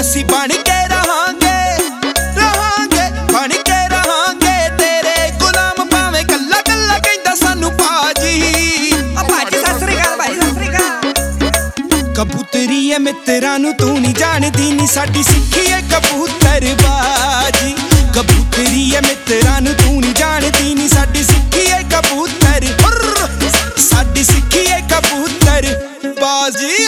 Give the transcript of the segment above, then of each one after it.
ਅਸੀਂ ਬਣ ਕੇ ਰਹਾਂਗੇ ਬਣ ਕੇ ਰਹਾਂਗੇ ਤੇਰੇ ਗੁਲਾਮ, ਭਾਵੇਂ ਕੱਲਾ ਕੱਲਾ ਕਹਿੰਦਾ ਸਾਨੂੰ ਭਾਜੀ। ਭਾਜੀ ਸਤਿ ਸ੍ਰੀ ਅਕਾਲ, ਭਾਈ ਸਤਿ ਸ੍ਰੀ ਅਕਾਲ। ਕਬੂਤਰੀ ਐ ਮਿੱਤਰਾਂ ਨੂੰ ਤੂੰ ਨਹੀਂ ਜਾਣਦੀ, ਨੀ ਸਾਡੀ ਸਿੱਖੀ ਐ ਕਬੂਤਰਬਾਜੀ। ਕਬੂਤਰੀ ਐ ਮਿੱਤਰਾਂ ਨੂੰ ਤੂੰ ਨਹੀਂ ਜਾਣਦੀ, ਨੀ ਸਾਡੀ ਸਿੱਖੀ ਐ ਕਬੂਤਰ, ਸਾਡੀ ਸਿੱਖੀ ਐ ਕਬੂਤਰਬਾਜੀ।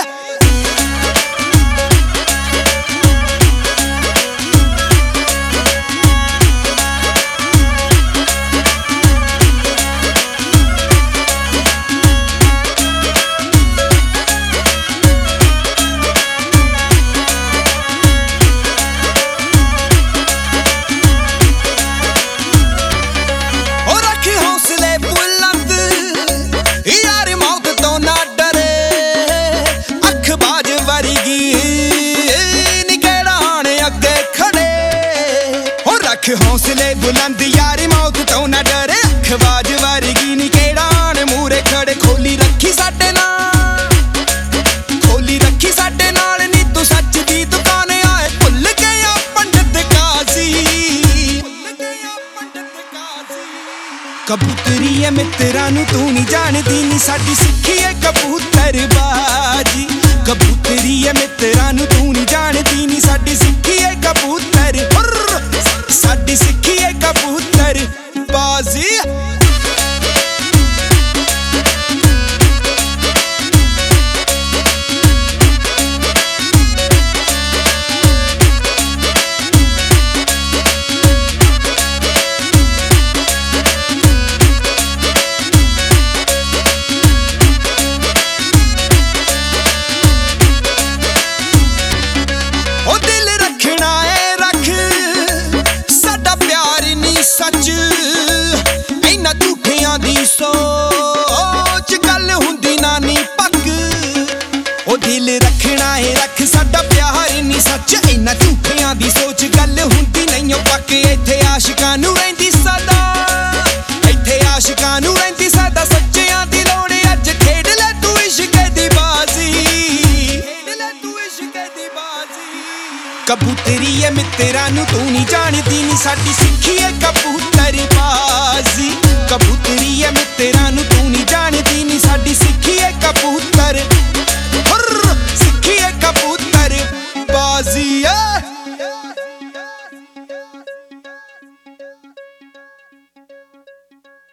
हौसले बुलंद यारी मौत तो ना डरे, अखबाज वर्गी नी केड़ा आने मूरे खड़े। खोली रखी साडे नाल, खोली रखी साडे नाल, नी तू सच दी दुकान आए भुल गया पंडित काजी। कबूतरी है मित्रां नूं तू नहीं जानदी, नी साडी सिक्खी है कबूतरबाजी। कबूतरी है मित्रां नूं तू नहीं जानदी, नी साडी सिक्खी है कबूतर, साडी सिक्खी है कबूतरबाजी। सच इन्हां झूठियां दी सोच गल हुंदी नानी पक। ओ दिल रखना है रख साडा प्यार नी सच, इन्हां झूठियां दी सोच गल हुंदी नहीं पक। इत्थे आशिकां नूं रहिंदी सदा, इत्थे आशिकां नूं रहिंदी सदा, सच्चियां दी लोड़ अज खेड ले तू इश्क दी बाजी, खेड ले तू इश्क दी बाजी। कबूतरी है मित्रां नूं तू नहीं जानदी, नी साडी सिक्खी है कबूतरबाजी। कबूतरी है मित्रां नूं तू नहीं जानदी, नी साडी